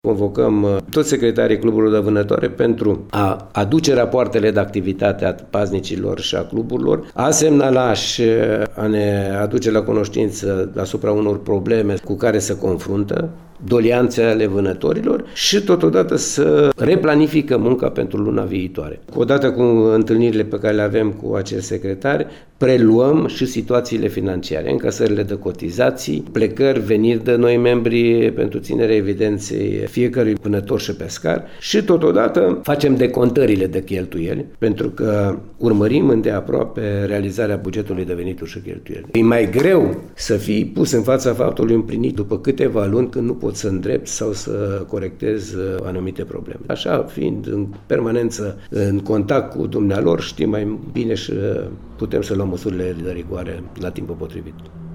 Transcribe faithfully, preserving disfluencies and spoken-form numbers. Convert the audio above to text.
convocăm toți secretarii cluburilor de vânătoare pentru a aduce rapoartele de activitate a paznicilor și a cluburilor, a semnala și a ne aduce la cunoștință asupra unor probleme cu care se confruntă, dolianțe ale vânătorilor și totodată să replanifică munca pentru luna viitoare. Odată cu întâlnirile pe care le avem cu acești secretari, preluăm și situațiile financiare, încasările de cotizații, plecări, veniri de noi membri pentru ținerea evidenței fiecărui vânător și pescar și totodată facem decontările de cheltuieli, pentru că urmărim îndeaproape realizarea bugetului de venituri și cheltuieli. E mai greu să fii pus în fața faptului împlinit după câteva luni când nu poți să îndrepți sau să corectezi anumite probleme. Așa, fiind în permanență în contact cu dumnealor, știm mai bine și putem să luăm măsurile de rigoare la timpul potrivit.